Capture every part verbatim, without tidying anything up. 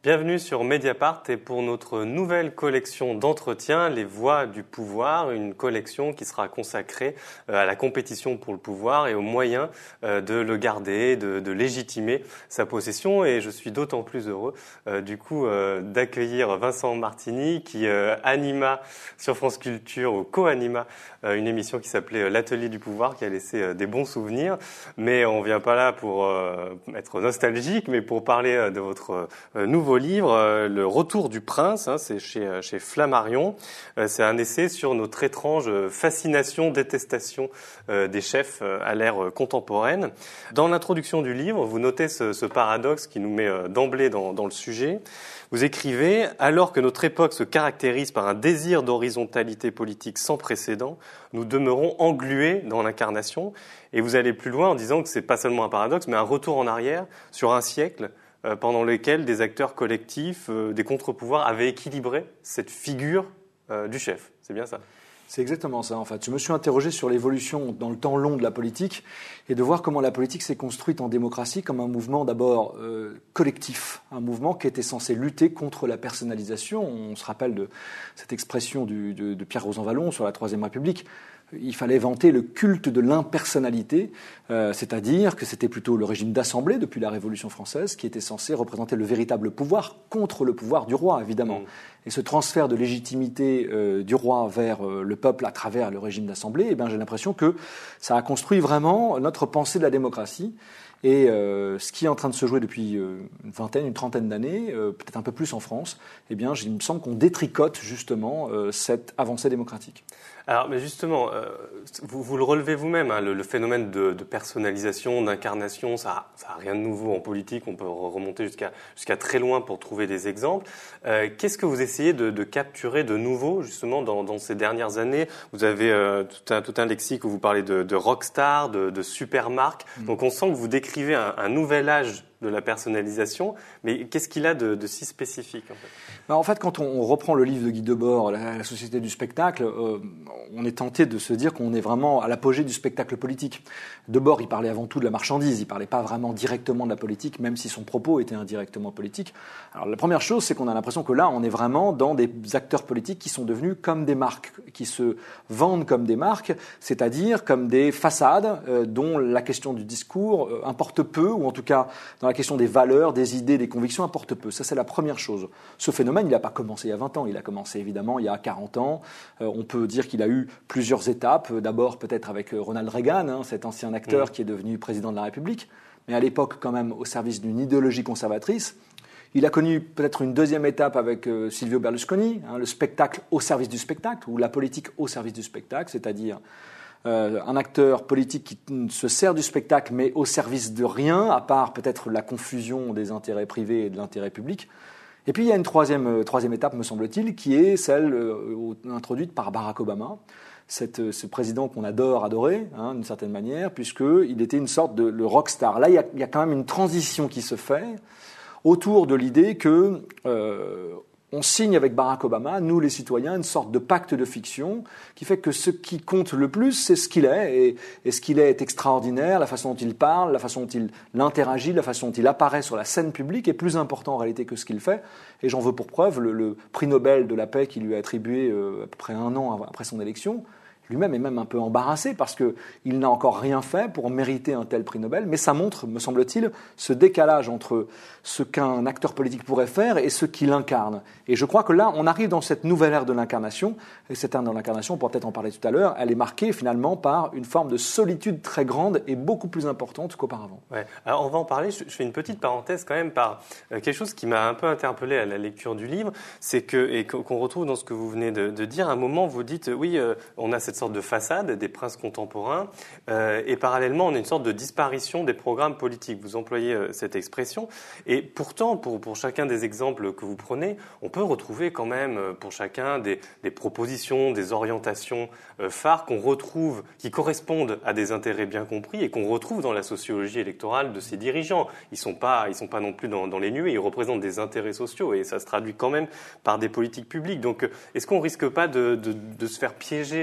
Bienvenue sur Mediapart et pour notre nouvelle collection d'entretiens, Les Voix du pouvoir, une collection qui sera consacrée à la compétition pour le pouvoir et aux moyens de le garder, de, de légitimer sa possession. Et je suis d'autant plus heureux euh, du coup euh, d'accueillir Vincent Martini qui euh, anima sur France Culture, ou co-anima euh, une émission qui s'appelait L'Atelier du pouvoir, qui a laissé euh, des bons souvenirs. Mais on vient pas là pour euh, être nostalgique, mais pour parler euh, de votre euh, nouveau livre, euh, Le Retour du Prince, hein, c'est chez, euh, chez Flammarion. Euh, c'est un essai sur notre étrange fascination, détestation euh, des chefs euh, à l'ère euh, contemporaine. Dans l'introduction du livre, vous notez ce, ce paradoxe qui nous met euh, d'emblée dans, dans le sujet. Vous écrivez « Alors que notre époque se caractérise par un désir d'horizontalité politique sans précédent, nous demeurons englués dans l'incarnation. » Et vous allez plus loin en disant que c'est pas seulement un paradoxe, mais un retour en arrière sur un siècle euh, pendant lequel des acteurs collectifs, euh, des contre-pouvoirs avaient équilibré cette figure euh, du chef. C'est bien ça ? C'est exactement ça, en fait. Je me suis interrogé sur l'évolution dans le temps long de la politique et de voir comment la politique s'est construite en démocratie comme un mouvement d'abord euh, collectif, un mouvement qui était censé lutter contre la personnalisation. On se rappelle de cette expression du, de, de Pierre Rosanvallon sur la Troisième République. Il fallait vanter le culte de l'impersonnalité, euh, c'est-à-dire que c'était plutôt le régime d'assemblée depuis la Révolution française qui était censé représenter le véritable pouvoir contre le pouvoir du roi, évidemment. Mmh. Et ce transfert de légitimité euh, du roi vers euh, le peuple à travers le régime d'assemblée, eh bien, j'ai l'impression que ça a construit vraiment notre pensée de la démocratie. Et euh, ce qui est en train de se jouer depuis euh, une vingtaine, une trentaine d'années, euh, peut-être un peu plus en France, eh bien, il me semble qu'on détricote justement euh, cette avancée démocratique. Alors, mais justement, euh, vous, vous le relevez vous-même, hein, le, le phénomène de, de personnalisation, d'incarnation, ça n'a rien de nouveau en politique. On peut remonter jusqu'à jusqu'à très loin pour trouver des exemples. Euh, qu'est-ce que vous essayez de, de capturer de nouveau, justement, dans, dans ces dernières années ? Vous avez euh, tout, un, tout un lexique où vous parlez de, de rockstar, de, de supermarque. Mmh. Donc, on sent que vous décrivez un, un nouvel âge de la personnalisation, mais qu'est-ce qu'il a de, de si spécifique en fait ? Ben en fait, quand on reprend le livre de Guy Debord, la, la société du spectacle, euh, on est tenté de se dire qu'on est vraiment à l'apogée du spectacle politique. Debord, il parlait avant tout de la marchandise, il parlait pas vraiment directement de la politique, même si son propos était indirectement politique. Alors la première chose, c'est qu'on a l'impression que là, on est vraiment dans des acteurs politiques qui sont devenus comme des marques, qui se vendent comme des marques, c'est-à-dire comme des façades euh, dont la question du discours euh, importe peu, ou en tout cas dans la question des valeurs, des idées, des convictions importe peu. Ça, c'est la première chose. Ce phénomène, il n'a pas commencé il y a vingt ans. Il a commencé évidemment il y a quarante ans. Euh, on peut dire qu'il a eu plusieurs étapes. D'abord, peut-être avec Ronald Reagan, hein, cet ancien acteur mmh. qui est devenu président de la République, mais à l'époque, quand même, au service d'une idéologie conservatrice. Il a connu peut-être une deuxième étape avec euh, Silvio Berlusconi, hein, le spectacle au service du spectacle, ou la politique au service du spectacle, c'est-à-dire Euh, un acteur politique qui se sert du spectacle mais au service de rien, à part peut-être la confusion des intérêts privés et de l'intérêt public. Et puis il y a une troisième, euh, troisième étape, me semble-t-il, qui est celle euh, introduite par Barack Obama, Cette, ce président qu'on adore adorer, hein, d'une certaine manière, puisqu'il était une sorte de le rockstar. Là, il y, a, il y a quand même une transition qui se fait autour de l'idée que euh, on signe avec Barack Obama, nous les citoyens, une sorte de pacte de fiction qui fait que ce qui compte le plus, c'est ce qu'il est. Et, et ce qu'il est est extraordinaire, la façon dont il parle, la façon dont il interagit, la façon dont il apparaît sur la scène publique est plus important en réalité que ce qu'il fait. Et j'en veux pour preuve le, le prix Nobel de la paix qui lui a attribué euh, à peu près un an après son élection. Lui-même est même un peu embarrassé parce qu'il n'a encore rien fait pour mériter un tel prix Nobel, mais ça montre, me semble-t-il, ce décalage entre ce qu'un acteur politique pourrait faire et ce qu'il incarne. Et je crois que là, on arrive dans cette nouvelle ère de l'incarnation, et cette ère de l'incarnation, on pourra peut-être en parler tout à l'heure, elle est marquée finalement par une forme de solitude très grande et beaucoup plus importante qu'auparavant. Ouais. Alors on va en parler, je fais une petite parenthèse quand même par quelque chose qui m'a un peu interpellé à la lecture du livre, c'est que, et qu'on retrouve dans ce que vous venez de, de dire, à un moment vous dites, oui, euh, on a cette sorte de façade des princes contemporains euh, et parallèlement on a une sorte de disparition des programmes politiques. Vous employez euh, cette expression et pourtant pour, pour chacun des exemples que vous prenez, on peut retrouver quand même euh, pour chacun des, des propositions, des orientations euh, phares qu'on retrouve, qui correspondent à des intérêts bien compris et qu'on retrouve dans la sociologie électorale de ces dirigeants. Ils ne sont pas, ils sont pas non plus dans, dans les nuées, ils représentent des intérêts sociaux et ça se traduit quand même par des politiques publiques. Donc est-ce qu'on ne risque pas de, de, de se faire piéger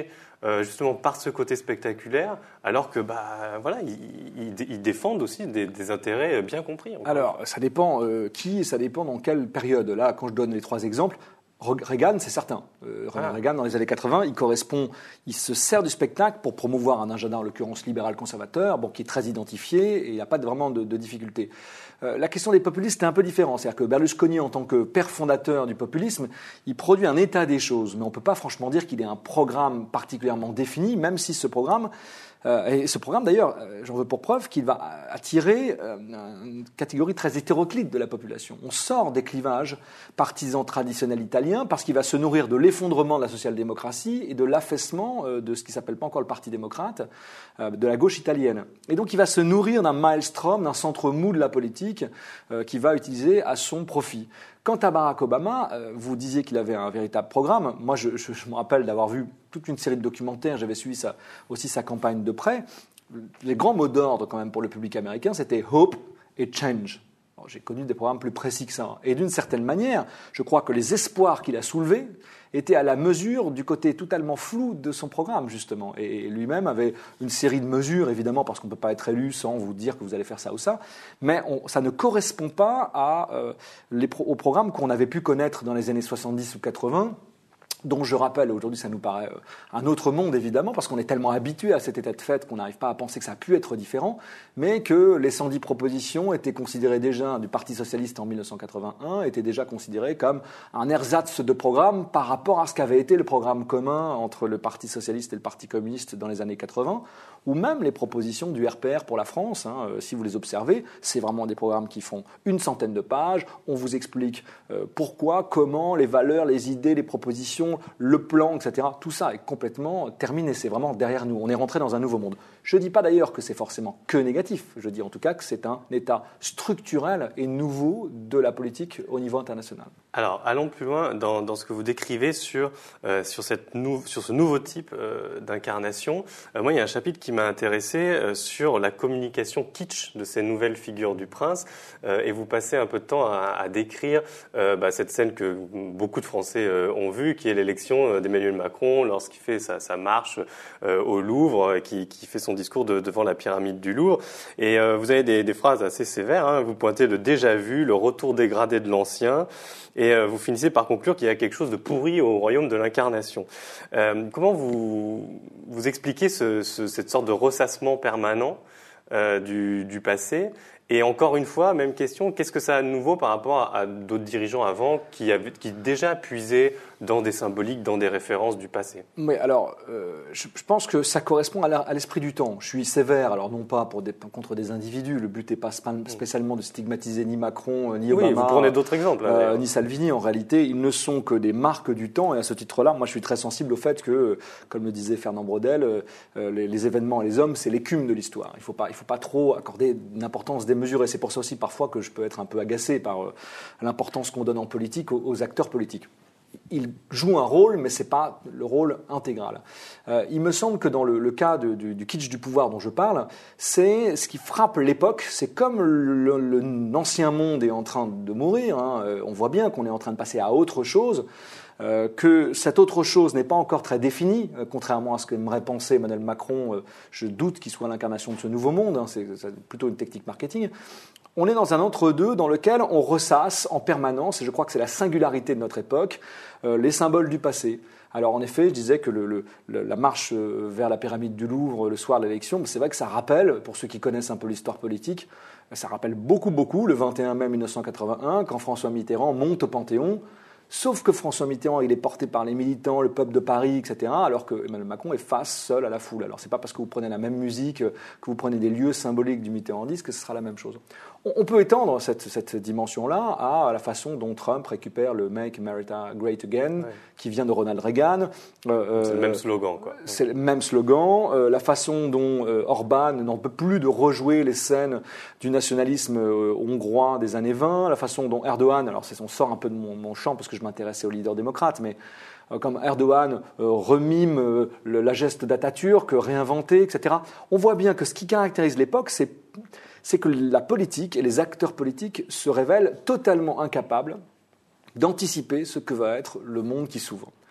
euh, justement par ce côté spectaculaire, alors que bah voilà, ils, ils, ils défendent aussi des, des intérêts bien compris. Alors, ça dépend euh, qui et ça dépend dans quelle période. Là, quand je donne les trois exemples, Reagan, c'est certain. Euh, Ronald ah. Reagan, dans les années quatre-vingts, il correspond, il se sert du spectacle pour promouvoir un agenda, en l'occurrence libéral-conservateur, bon, qui est très identifié et il n'y a pas de, vraiment de, de difficulté. Euh, la question des populistes est un peu différente. C'est-à-dire que Berlusconi, en tant que père fondateur du populisme, il produit un état des choses. Mais on ne peut pas franchement dire qu'il ait un programme particulièrement défini, même si ce programme... Euh, et ce programme, d'ailleurs, euh, j'en veux pour preuve qu'il va attirer euh, une catégorie très hétéroclite de la population. On sort des clivages partisans traditionnels italiens parce qu'il va se nourrir de l'effondrement de la social-démocratie et de l'affaissement euh, de ce qui ne s'appelle pas encore le Parti démocrate, euh, de la gauche italienne. Et donc il va se nourrir d'un maelstrom, d'un centre mou de la politique euh, qu'il va utiliser à son profit. Quant à Barack Obama, euh, vous disiez qu'il avait un véritable programme. Moi, je, je, je me rappelle d'avoir vu toute une série de documentaires. J'avais suivi sa, aussi sa campagne de près. Les grands mots d'ordre, quand même, pour le public américain, c'était « hope » et « change ». Alors, j'ai connu des programmes plus précis que ça. Et d'une certaine manière, je crois que les espoirs qu'il a soulevés étaient à la mesure du côté totalement flou de son programme, justement. Et lui-même avait une série de mesures, évidemment, parce qu'on ne peut pas être élu sans vous dire que vous allez faire ça ou ça, mais on, ça ne correspond pas à, euh, les pro- au programme qu'on avait pu connaître dans les années soixante-dix ou quatre-vingts, dont je rappelle, aujourd'hui ça nous paraît un autre monde évidemment, parce qu'on est tellement habitué à cet état de fait qu'on n'arrive pas à penser que ça a pu être différent, mais que les cent dix propositions étaient considérées déjà, du Parti socialiste en dix-neuf cent quatre-vingt-un, étaient déjà considérées comme un ersatz de programme par rapport à ce qu'avait été le programme commun entre le Parti socialiste et le Parti communiste dans les années quatre-vingts, ou même les propositions du R P R pour la France, hein, euh, si vous les observez, c'est vraiment des programmes qui font une centaine de pages, on vous explique euh, pourquoi, comment, les valeurs, les idées, les propositions, le plan, et cetera. Tout ça est complètement terminé, c'est vraiment derrière nous, on est rentré dans un nouveau monde. Je ne dis pas d'ailleurs que c'est forcément que négatif, je dis en tout cas que c'est un état structurel et nouveau de la politique au niveau international. Alors, allons plus loin dans, dans ce que vous décrivez sur, euh, sur, cette nou- sur ce nouveau type euh, d'incarnation. Euh, moi, il y a un chapitre qui m'a intéressé euh, sur la communication kitsch de ces nouvelles figures du prince, euh, et vous passez un peu de temps à, à décrire euh, bah, cette scène que beaucoup de Français euh, ont vue, qui est l'élection d'Emmanuel Macron lorsqu'il fait sa, sa marche euh, au Louvre, qui, qui fait son discours de, devant la pyramide du Louvre. Et euh, vous avez des, des phrases assez sévères, hein. Vous pointez le déjà vu, le retour dégradé de l'ancien, et euh, vous finissez par conclure qu'il y a quelque chose de pourri au royaume de l'incarnation. Euh, comment vous, vous expliquez ce, ce, cette sorte de ressassement permanent euh, du, du passé ? Et encore une fois, même question, qu'est-ce que ça a de nouveau par rapport à, à d'autres dirigeants avant qui, avaient, qui déjà puisaient dans des symboliques, dans des références du passé? Oui, alors, euh, je, je pense que ça correspond à, la, à l'esprit du temps. Je suis sévère, alors non pas pour des, contre des individus, le but n'est pas spécialement de stigmatiser ni Macron, ni Obama, oui, vous prenez d'autres exemples, hein, euh, ni Salvini. En réalité, ils ne sont que des marques du temps, et à ce titre-là, moi je suis très sensible au fait que, comme le disait Fernand Braudel, euh, les, les événements et les hommes, c'est l'écume de l'histoire. Il ne faut pas, il faut pas trop accorder une importance démesurée. C'est pour ça aussi parfois que je peux être un peu agacé par euh, l'importance qu'on donne en politique aux, aux acteurs politiques. Ils jouent un rôle, mais ce n'est pas le rôle intégral. Euh, il me semble que dans le, le cas de, du, du kitsch du pouvoir dont je parle, c'est ce qui frappe l'époque. C'est comme le, le, l'ancien monde est en train de mourir, hein, on voit bien qu'on est en train de passer à autre chose, euh, que cette autre chose n'est pas encore très définie, euh, contrairement à ce qu'aimerait penser Emmanuel Macron. Euh, je doute qu'il soit l'incarnation de ce nouveau monde, hein, c'est, c'est plutôt une technique marketing. On est dans un entre-deux dans lequel on ressasse en permanence, et je crois que c'est la singularité de notre époque, euh, les symboles du passé. Alors en effet, je disais que le, le, la marche vers la pyramide du Louvre le soir de l'élection, c'est vrai que ça rappelle, pour ceux qui connaissent un peu l'histoire politique, ça rappelle beaucoup, beaucoup le vingt et un mai mille neuf cent quatre-vingt-un, quand François Mitterrand monte au Panthéon. Sauf que François Mitterrand, il est porté par les militants, le peuple de Paris, et cetera, alors que Emmanuel Macron est face, seul à la foule. Alors, c'est pas parce que vous prenez la même musique, que vous prenez des lieux symboliques du mitterrandisme que ce sera la même chose. On peut étendre cette, cette dimension-là à la façon dont Trump récupère le « Make America Great Again », ouais, qui vient de Ronald Reagan. Euh, c'est le même slogan, quoi. C'est le même slogan. Euh, la façon dont euh, Orban n'en peut plus de rejouer les scènes du nationalisme euh, hongrois des années vingt. La façon dont Erdogan, alors c'est, on sort un peu de mon, mon champ parce que je m'intéressais aux leaders démocrates, mais euh, comme Erdogan euh, remime euh, le, la geste d'Atatürk, réinventé, et cetera. On voit bien que ce qui caractérise l'époque, c'est c'est que la politique et les acteurs politiques se révèlent totalement incapables d'anticiper ce que va être le monde qui s'ouvre.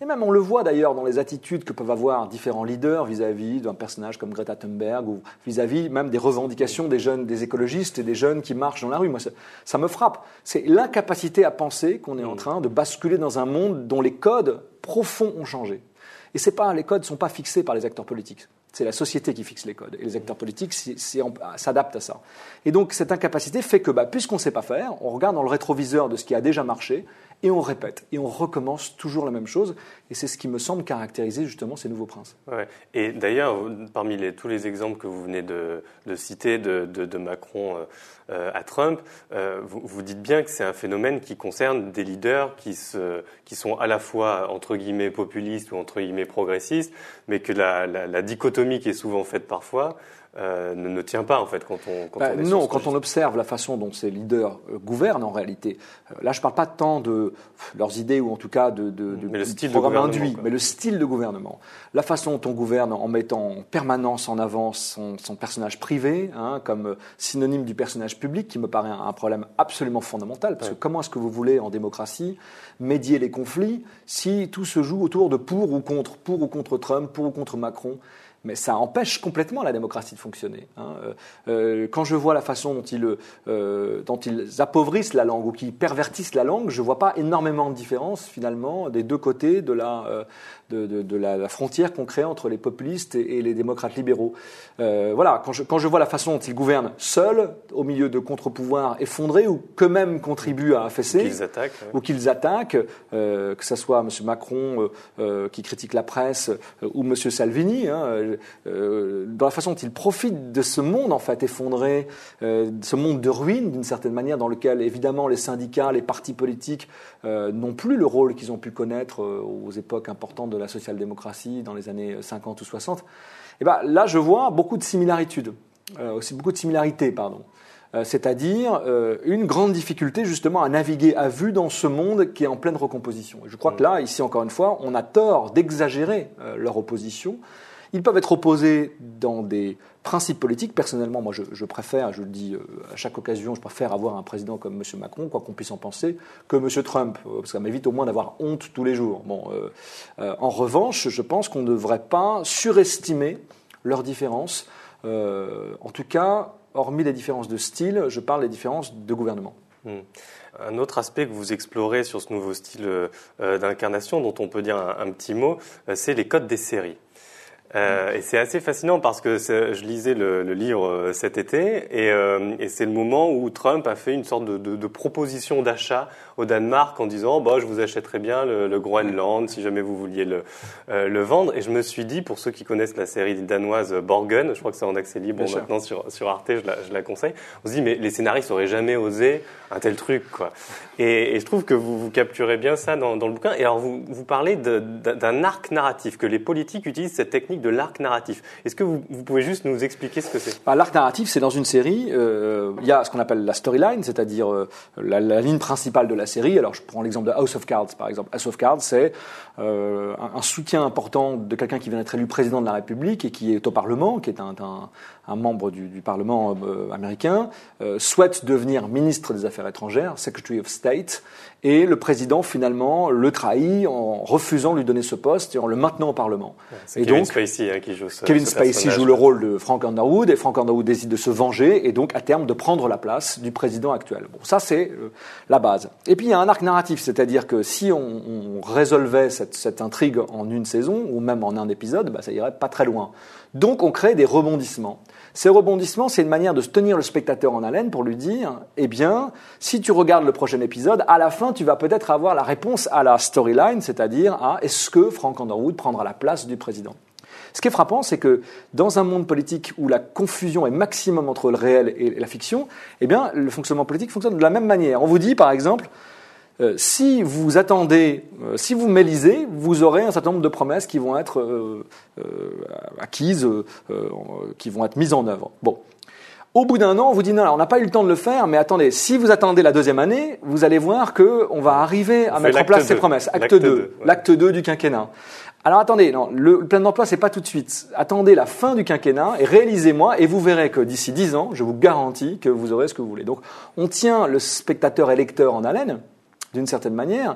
Et même on le voit d'ailleurs dans les attitudes que peuvent avoir différents leaders vis-à-vis d'un personnage comme Greta Thunberg ou vis-à-vis même des revendications des jeunes, des écologistes et des jeunes qui marchent dans la rue. Moi, ça, ça me frappe. C'est l'incapacité à penser qu'on est en train de basculer dans un monde dont les codes profonds ont changé. Et c'est pas, les codes ne sont pas fixés par les acteurs politiques. C'est la société qui fixe les codes. Et les acteurs politiques c'est, c'est, s'adaptent à ça. Et donc, cette incapacité fait que, bah, puisqu'on ne sait pas faire, on regarde dans le rétroviseur de ce qui a déjà marché et on répète. Et on recommence toujours la même chose. Et c'est ce qui me semble caractériser justement ces nouveaux princes. Ouais. Et d'ailleurs, parmi les, tous les exemples que vous venez de, de citer, de, de, de Macron euh, à Trump, euh, vous, vous dites bien que c'est un phénomène qui concerne des leaders qui, se, qui sont à la fois, entre guillemets, populistes ou entre guillemets progressistes, mais que la, la, la dichotomie qui est souvent faite parfois euh, ne, ne tient pas en fait quand on, quand bah, on est non, sur quand on observe la façon dont ces leaders euh, gouvernent en réalité. Euh, là, je ne parle pas tant de leurs idées ou en tout cas de, de, de, mais le style du programme de gouvernement, induit, quoi. mais le style de gouvernement. La façon dont on gouverne en mettant en permanence en avant son, son personnage privé, hein, comme synonyme du personnage public, qui me paraît un, un problème absolument fondamental. Parce ouais. que comment est-ce que vous voulez en démocratie médier les conflits si tout se joue autour de pour ou contre, pour ou contre Trump, pour ou contre Macron? Mais ça empêche complètement la démocratie de fonctionner. Hein. Euh, quand je vois la façon dont ils, euh, dont ils appauvrissent la langue ou qu'ils pervertissent la langue, je ne vois pas énormément de différence finalement des deux côtés de la, euh, de, de, de la, la frontière qu'on crée entre les populistes et, et les démocrates libéraux. Euh, voilà, quand je, quand je vois la façon dont ils gouvernent seuls, au milieu de contre-pouvoirs effondrés ou qu'eux-mêmes contribuent à affaisser, ou qu'ils attaquent, ouais. ou qu'ils attaquent euh, que ce soit M. Macron euh, euh, qui critique la presse euh, ou M. Salvini, hein, Euh, dans la façon dont ils profitent de ce monde en fait effondré, euh, ce monde de ruine d'une certaine manière, dans lequel évidemment les syndicats, les partis politiques euh, n'ont plus le rôle qu'ils ont pu connaître euh, aux époques importantes de la social-démocratie dans les années cinquante ou soixante. Et ben là, je vois beaucoup de similarités, euh, aussi beaucoup de similarités, pardon. Euh, c'est-à-dire euh, une grande difficulté justement à naviguer à vue dans ce monde qui est en pleine recomposition. Et je crois mmh. que là, ici encore une fois, on a tort d'exagérer euh, leur opposition. Ils peuvent être opposés dans des principes politiques. Personnellement, moi, je, je préfère, je le dis à chaque occasion, je préfère avoir un président comme M. Macron, quoi qu'on puisse en penser, que M. Trump, parce que ça m'évite au moins d'avoir honte tous les jours. Bon, euh, euh, en revanche, je pense qu'on ne devrait pas surestimer leurs différences. Euh, en tout cas, hormis les différences de style, je parle des différences de gouvernement. Mmh. Un autre aspect que vous explorez sur ce nouveau style euh, d'incarnation, dont on peut dire un, un petit mot, euh, c'est les codes des séries. Euh, et c'est assez fascinant parce que je lisais le, le livre euh, cet été et, euh, et c'est le moment où Trump a fait une sorte de, de, de proposition d'achat au Danemark en disant bah, « je vous achèterais bien le, le Groenland si jamais vous vouliez le, euh, le vendre ». Et je me suis dit, pour ceux qui connaissent la série danoise Borgen, je crois que c'est en accès libre bon, maintenant sur, sur Arte, je la, je la conseille, on se dit mais les scénaristes n'auraient jamais osé un tel truc, quoi. Et, et je trouve que vous, vous capturez bien ça dans, dans le bouquin. Et alors vous, vous parlez de, d'un arc narratif, que les politiques utilisent cette technique de l'arc narratif. Est-ce que vous, vous pouvez juste nous expliquer ce que c'est ? Bah, l'arc narratif, c'est dans une série, euh, il y a ce qu'on appelle la storyline, c'est-à-dire euh, la, la ligne principale de la série. Alors je prends l'exemple de House of Cards, par exemple. House of Cards, c'est euh, un, un soutien important de quelqu'un qui vient d'être élu président de la République et qui est au Parlement, qui est un, un, un membre du, du Parlement euh, américain, euh, souhaite devenir ministre des Affaires étrangères, Secretary of State, et le président finalement le trahit en refusant de lui donner ce poste et en le maintenant au Parlement. Ouais, c'est et Kevin donc, Spacey hein, qui joue ce Kevin ce Spacey joue le rôle de Frank Underwood et Frank Underwood décide de se venger et donc à terme de prendre la place du président actuel. Bon, ça c'est euh, la base. Et puis il y a un arc narratif, c'est-à-dire que si on, on résolvait cette, cette intrigue en une saison ou même en un épisode, bah, ça irait pas très loin. Donc on crée des rebondissements. Ces rebondissements, c'est une manière de se tenir le spectateur en haleine pour lui dire, eh bien, si tu regardes le prochain épisode, à la fin, tu vas peut-être avoir la réponse à la storyline, c'est-à-dire à est-ce que Frank Underwood prendra la place du président ? Ce qui est frappant, c'est que dans un monde politique où la confusion est maximum entre le réel et la fiction, eh bien, le fonctionnement politique fonctionne de la même manière. On vous dit, par exemple, Euh, si vous attendez, euh, si vous mélisez, vous aurez un certain nombre de promesses qui vont être euh, euh, acquises, euh, euh, qui vont être mises en œuvre. Bon. Au bout d'un an, on vous dit non, on n'a pas eu le temps de le faire, mais attendez, si vous attendez la deuxième année, vous allez voir qu'on va arriver à mettre en place ces promesses. Acte deux, l'acte deux du quinquennat. Alors attendez, non, le plein d'emploi, c'est pas tout de suite. Attendez la fin du quinquennat et réalisez-moi, et vous verrez que d'ici dix ans, je vous garantis que vous aurez ce que vous voulez. Donc, on tient le spectateur électeur en haleine, d'une certaine manière,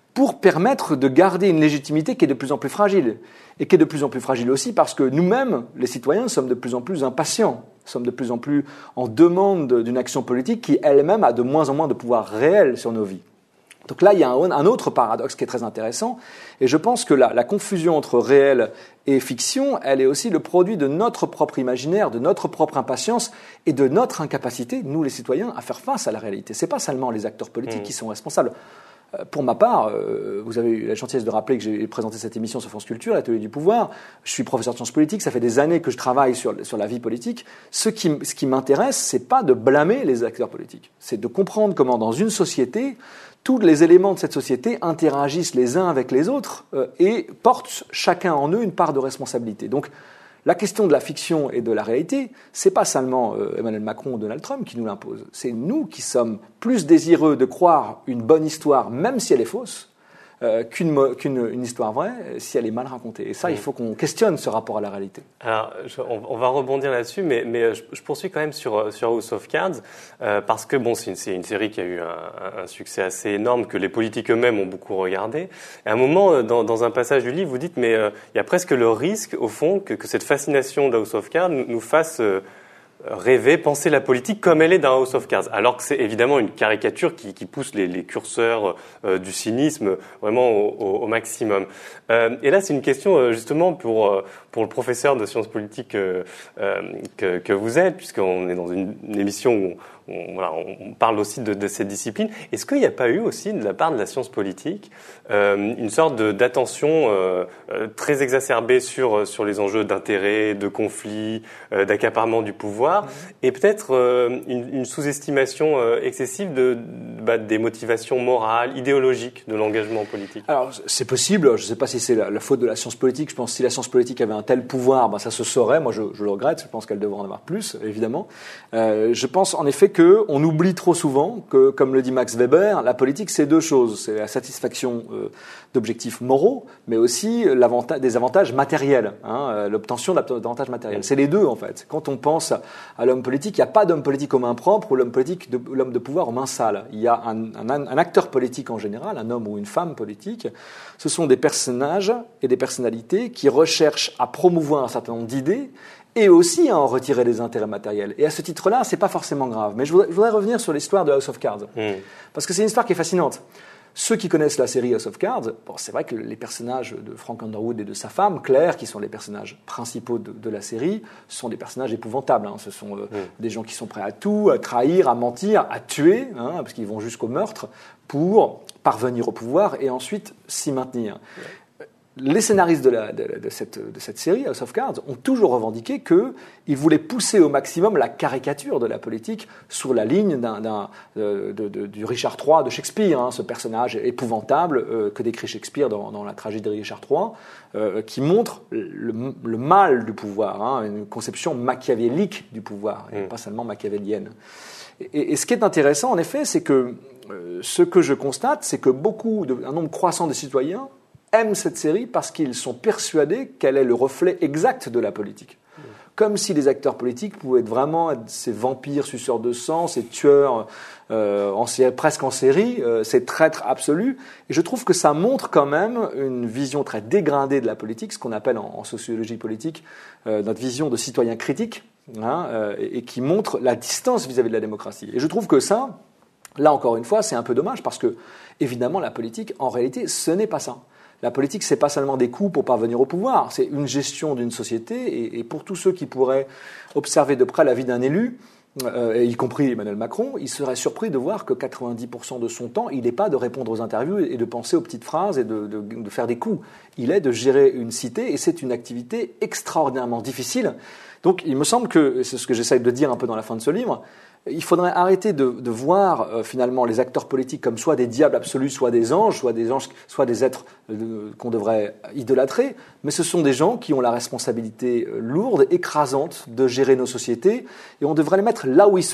pour permettre de garder une légitimité qui est de plus en plus fragile. Et qui est de plus en plus fragile aussi parce que nous-mêmes, les citoyens, sommes de plus en plus impatients, sommes de plus en plus en demande d'une action politique qui elle-même a de moins en moins de pouvoir réel sur nos vies. Donc là, il y a un, un autre paradoxe qui est très intéressant, et je pense que la, la confusion entre réel et fiction, elle est aussi le produit de notre propre imaginaire, de notre propre impatience et de notre incapacité, nous les citoyens, à faire face à la réalité. C'est pas seulement les acteurs politiques mmh. qui sont responsables. Pour ma part, euh, vous avez eu la gentillesse de rappeler que j'ai présenté cette émission sur France Culture, l'Atelier du pouvoir. Je suis professeur de sciences politiques, ça fait des années que je travaille sur, sur la vie politique. Ce qui, ce qui m'intéresse, c'est pas de blâmer les acteurs politiques, c'est de comprendre comment dans une société, tous les éléments de cette société interagissent les uns avec les autres euh, et portent chacun en eux une part de responsabilité. Donc, la question de la fiction et de la réalité, c'est pas seulement euh, Emmanuel Macron ou Donald Trump qui nous l'impose. C'est nous qui sommes plus désireux de croire une bonne histoire, même si elle est fausse, euh, qu'une, qu'une une histoire vraie, si elle est mal racontée. Et ça, mmh. il faut qu'on questionne ce rapport à la réalité. Alors, je, on, on va rebondir là-dessus, mais, mais je, je poursuis quand même sur, sur House of Cards, euh, parce que bon, c'est une, c'est une série qui a eu un, un succès assez énorme, que les politiques eux-mêmes ont beaucoup regardé. Et à un moment, dans, dans un passage du livre, vous dites, mais euh, il y a presque le risque, au fond, que, que cette fascination de House of Cards nous, nous fasse euh, rêver, penser la politique comme elle est dans House of Cards, alors que c'est évidemment une caricature qui, qui pousse les, les curseurs euh, du cynisme vraiment au, au, au maximum. Euh, et là, c'est une question euh, justement pour euh, pour le professeur de sciences politiques euh, euh, que, que vous êtes, puisqu'on est dans une, une émission où on, on, voilà, on parle aussi de, de cette discipline. Est-ce qu'il n'y a pas eu aussi de la part de la science politique euh, une sorte de, d'attention euh, euh, très exacerbée sur sur les enjeux d'intérêt, de conflit, euh, d'accaparement du pouvoir, et peut-être euh, une, une sous-estimation euh, excessive de, bah, des motivations morales, idéologiques de l'engagement politique? Alors, c'est possible. Je ne sais pas si c'est la, la faute de la science politique. Je pense que si la science politique avait un tel pouvoir, bah, ça se saurait. Moi, je, je le regrette. Je pense qu'elle devrait en avoir plus, évidemment. Euh, je pense en effet qu'on oublie trop souvent que, comme le dit Max Weber, la politique, c'est deux choses. C'est la satisfaction euh, d'objectifs moraux, mais aussi l'avantage, des avantages matériels, hein, l'obtention d'avantages matériels. C'est les deux, en fait. Quand on pense à l'homme politique, il n'y a pas d'homme politique aux mains propres ou l'homme politique, de, l'homme de pouvoir aux mains sales. Il y a un, un, un acteur politique en général, un homme ou une femme politique. Ce sont des personnages et des personnalités qui recherchent à promouvoir un certain nombre d'idées et aussi à en retirer des intérêts matériels. Et à ce titre-là, c'est pas forcément grave. Mais je voudrais, je voudrais revenir sur l'histoire de House of Cards. Mmh. Parce que c'est une histoire qui est fascinante. Ceux qui connaissent la série House of Cards, bon, c'est vrai que les personnages de Frank Underwood et de sa femme, Claire, qui sont les personnages principaux de, de la série, sont des personnages épouvantables. Hein. Ce sont euh, mmh. des gens qui sont prêts à tout, à trahir, à mentir, à tuer, hein, parce qu'ils vont jusqu'au meurtre, pour parvenir au pouvoir et ensuite s'y maintenir. Mmh. Les scénaristes de, la, de, de, cette, de cette série, House of Cards, ont toujours revendiqué qu'ils voulaient pousser au maximum la caricature de la politique sur la ligne d'un, d'un, de, de, de, du Richard trois de Shakespeare, hein, ce personnage épouvantable euh, que décrit Shakespeare dans, dans la tragédie de Richard trois, euh, qui montre le, le mal du pouvoir, hein, une conception machiavélique du pouvoir, et mmh. pas seulement machiavélienne. Et, et ce qui est intéressant, en effet, c'est que euh, ce que je constate, c'est que beaucoup, de, un nombre croissant de citoyens aiment cette série parce qu'ils sont persuadés qu'elle est le reflet exact de la politique. Mmh. Comme si les acteurs politiques pouvaient être vraiment être ces vampires suceurs de sang, ces tueurs euh, en, presque en série, euh, ces traîtres absolus. Et je trouve que ça montre quand même une vision très dégradée de la politique, ce qu'on appelle en, en sociologie politique euh, notre vision de citoyen critique, hein, euh, et, et qui montre la distance vis-à-vis de la démocratie. Et je trouve que ça, là encore une fois, c'est un peu dommage parce que, évidemment, la politique, en réalité, ce n'est pas ça. La politique, c'est pas seulement des coups pour parvenir au pouvoir, c'est une gestion d'une société. Et, et pour tous ceux qui pourraient observer de près la vie d'un élu, euh, y compris Emmanuel Macron, ils seraient surpris de voir que quatre-vingt-dix pour cent de son temps, il n'est pas de répondre aux interviews et de penser aux petites phrases et de, de, de faire des coups. Il est de gérer une cité et c'est une activité extraordinairement difficile. Donc, il me semble que, c'est ce que j'essaye de dire un peu dans la fin de ce livre, il faudrait arrêter de, de voir euh, finalement les acteurs politiques comme soit des diables absolus, soit des anges, soit des anges, soit des êtres euh, qu'on devrait idolâtrer. Mais ce sont des gens qui ont la responsabilité euh, lourde, écrasante de gérer nos sociétés, et on devrait les mettre là où ils sont.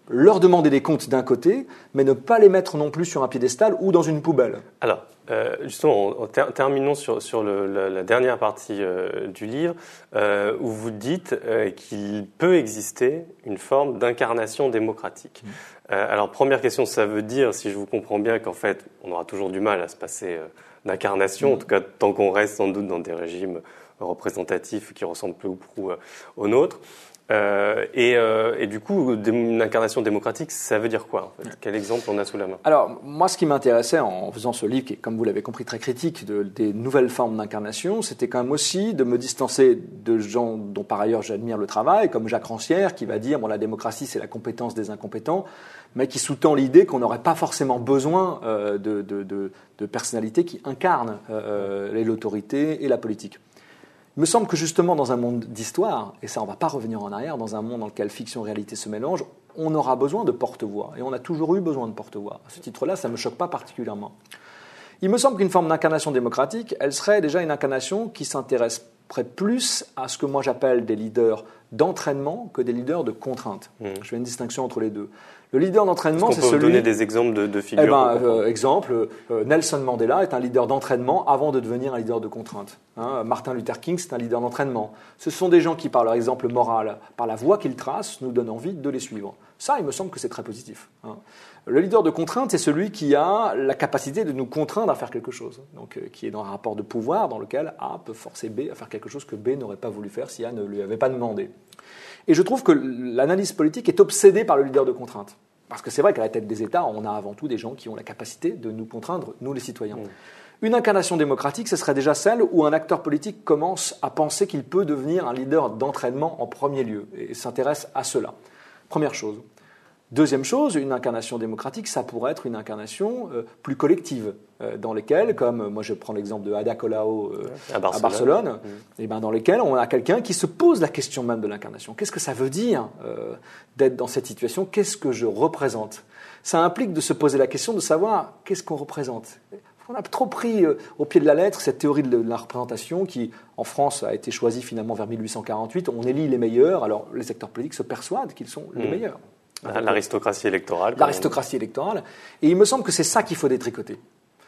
leur demander des comptes d'un côté, mais ne pas les mettre non plus sur un piédestal ou dans une poubelle. Alors, euh, justement, on, on ter- terminons sur, sur le, la, la dernière partie euh, du livre, euh, où vous dites euh, qu'il peut exister une forme d'incarnation démocratique. Mmh. Euh, alors, première question, ça veut dire, si je vous comprends bien, qu'en fait, on aura toujours du mal à se passer euh, d'incarnation, mmh. en tout cas tant qu'on reste sans doute dans des régimes représentatifs qui ressemblent peu ou prou euh, aux nôtres. Euh, et, euh, et du coup, une incarnation démocratique, ça veut dire quoi en fait ? Quel exemple on a sous la main ? Alors, moi, ce qui m'intéressait en faisant ce livre, qui est, comme vous l'avez compris, très critique de, des nouvelles formes d'incarnation, c'était quand même aussi de me distancer de gens dont par ailleurs j'admire le travail, comme Jacques Rancière, qui va dire bon, la démocratie, c'est la compétence des incompétents, mais qui sous-tend l'idée qu'on n'aurait pas forcément besoin euh, de, de, de, de personnalités qui incarnent euh, l'autorité et la politique. Il me semble que justement dans un monde d'histoire, et ça on ne va pas revenir en arrière, dans un monde dans lequel fiction et réalité se mélangent, on aura besoin de porte-voix. Et on a toujours eu besoin de porte-voix. À ce titre-là, ça ne me choque pas particulièrement. Il me semble qu'une forme d'incarnation démocratique, elle serait déjà une incarnation qui s'intéresserait plus à ce que moi j'appelle des leaders d'entraînement que des leaders de contrainte. Mmh. Je fais une distinction entre les deux. Le leader d'entraînement, c'est celui... Est-ce qu'on peut donner des exemples de, de figures ? Eh ben, euh, exemple, euh, Nelson Mandela est un leader d'entraînement avant de devenir un leader de contrainte. Hein, Martin Luther King, c'est un leader d'entraînement. Ce sont des gens qui, par leur exemple moral, par la voie qu'ils tracent, nous donnent envie de les suivre. Ça, il me semble que c'est très positif. Hein. Le leader de contrainte, c'est celui qui a la capacité de nous contraindre à faire quelque chose. Donc, euh, qui est dans un rapport de pouvoir dans lequel A peut forcer B à faire quelque chose que B n'aurait pas voulu faire si A ne lui avait pas demandé. Et je trouve que l'analyse politique est obsédée par le leader de contrainte. Parce que c'est vrai qu'à la tête des États, on a avant tout des gens qui ont la capacité de nous contraindre, nous les citoyens. Mmh. Une incarnation démocratique, ce serait déjà celle où un acteur politique commence à penser qu'il peut devenir un leader d'entraînement en premier lieu et s'intéresse à cela. Première chose. Deuxième chose, une incarnation démocratique, ça pourrait être une incarnation euh, plus collective, euh, dans lesquelles, comme euh, moi je prends l'exemple de Ada Colau euh, à Barcelone, à Barcelone mmh. et ben dans lesquelles on a quelqu'un qui se pose la question même de l'incarnation. Qu'est-ce que ça veut dire euh, d'être dans cette situation ? Qu'est-ce que je représente ? Ça implique de se poser la question de savoir qu'est-ce qu'on représente. On a trop pris euh, au pied de la lettre cette théorie de la représentation qui, en France, a été choisie finalement vers mille huit cent quarante-huit. On élit les meilleurs, alors les acteurs politiques se persuadent qu'ils sont mmh. les meilleurs. L'aristocratie électorale. L'aristocratie électorale. Et il me semble que c'est ça qu'il faut détricoter.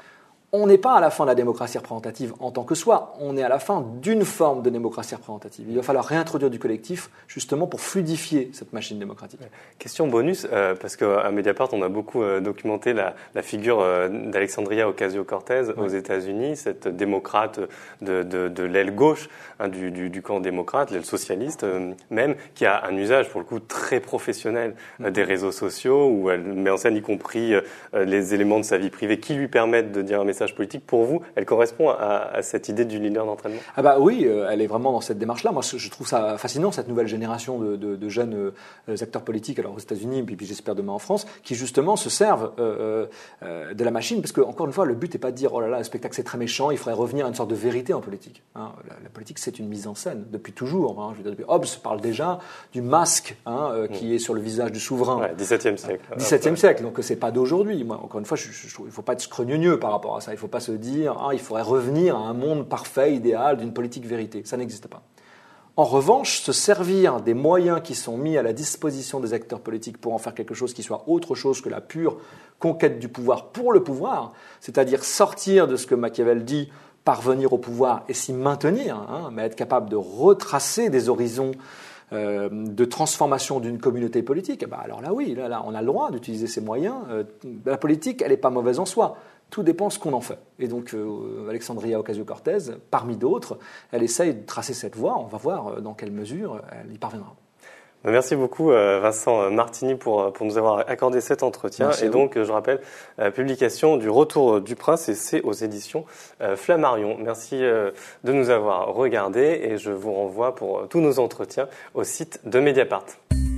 On n'est pas à la fin de la démocratie représentative en tant que soi, on est à la fin d'une forme de démocratie représentative. Il va falloir réintroduire du collectif, justement, pour fluidifier cette machine démocratique. Question bonus, euh, parce qu'à Mediapart, on a beaucoup euh, documenté la, la figure euh, d'Alexandria Ocasio-Cortez ouais. aux États-Unis, cette démocrate de, de, de l'aile gauche hein, du, du, du camp démocrate, l'aile socialiste euh, même, qui a un usage, pour le coup, très professionnel euh, des réseaux sociaux, où elle met en scène y compris euh, les éléments de sa vie privée qui lui permettent de dire un message politique. Pour vous, elle correspond à, à cette idée du leader d'entraînement ? Ah bah oui, euh, elle est vraiment dans cette démarche-là. Moi, je trouve ça fascinant, cette nouvelle génération de, de, de jeunes euh, acteurs politiques, alors aux États-Unis, puis, puis j'espère demain en France, qui justement se servent euh, euh, de la machine, parce que encore une fois, le but n'est pas de dire oh là là, le spectacle c'est très méchant, il faudrait revenir à une sorte de vérité en politique. Hein, la, la politique, c'est une mise en scène depuis toujours. Hein, je veux dire, depuis Hobbes parle déjà du masque hein, euh, qui mmh. est sur le visage du souverain. Ouais, dix-septième siècle. dix-septième siècle, donc c'est pas d'aujourd'hui. Moi, encore une fois, je, je, je, il ne faut pas être scrogneux par rapport à ça. Il ne faut pas se dire ah, il faudrait revenir à un monde parfait, idéal, d'une politique vérité. Ça n'existe pas. En revanche, se servir des moyens qui sont mis à la disposition des acteurs politiques pour en faire quelque chose qui soit autre chose que la pure conquête du pouvoir pour le pouvoir, c'est-à-dire sortir de ce que Machiavel dit, parvenir au pouvoir et s'y maintenir, hein, mais être capable de retracer des horizons Euh, de transformation d'une communauté politique, bah alors là oui, là, là on a le droit d'utiliser ces moyens. Euh, la politique, elle n'est pas mauvaise en soi. Tout dépend de ce qu'on en fait. Et donc euh, Alexandria Ocasio-Cortez, parmi d'autres, elle essaye de tracer cette voie. On va voir dans quelle mesure elle y parviendra. Merci beaucoup Vincent Martini pour, pour nous avoir accordé cet entretien. Merci et donc je rappelle, euh, publication du Retour du Prince et c'est aux éditions euh, Flammarion. Merci euh, de nous avoir regardés et je vous renvoie pour tous nos entretiens au site de Mediapart.